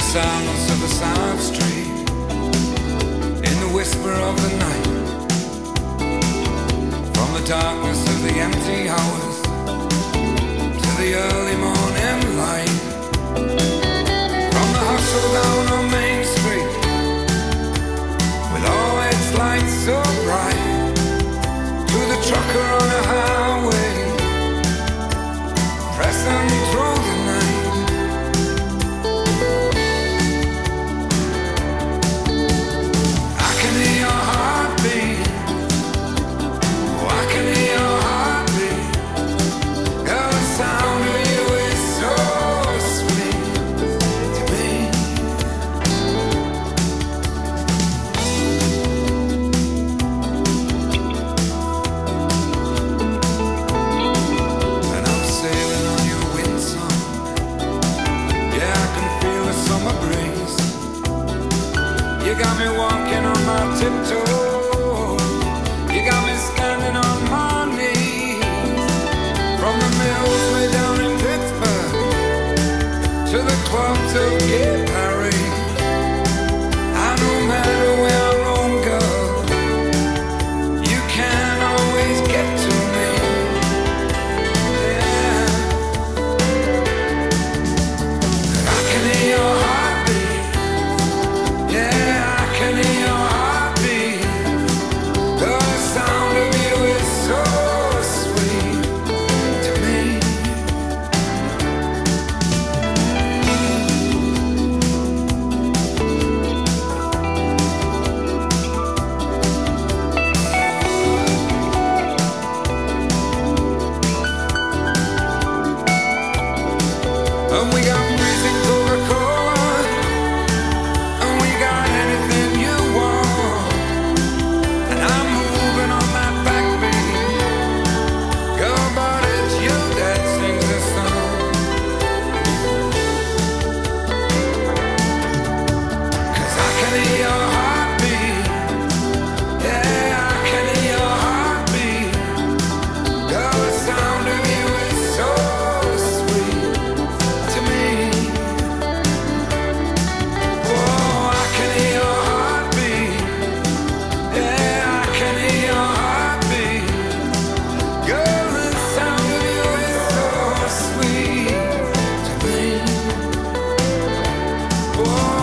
silence of a side street, in the whisper of the night, from the darkness of the empty hours to the early morning light, from the hustle down on Main Street, with all its lights so bright, to the trucker on a highway, pressing through the night. You got me walking on my tiptoes. You got me standing on my knees. From the mills way down in Pittsburgh to the clubs of Gay Paris, and no matter where I roam, girl, you can always get to me. Yeah, I can hear your heartbeat. Yeah, I can hear your heartbeat. The sound of you is so sweet to me. And we got freezing Coca-Cola, and we got anything you want, and I'm moving on that backbeat, girl, but it's you that sings the song. 'Cause I can hear your heartbeat. Yeah, I can hear your heartbeat. Girl, the sound of you is so sweet to me. Oh, I can hear your heartbeat. Yeah, I can hear your heartbeat. Girl, the sound of you is so sweet to me. Oh,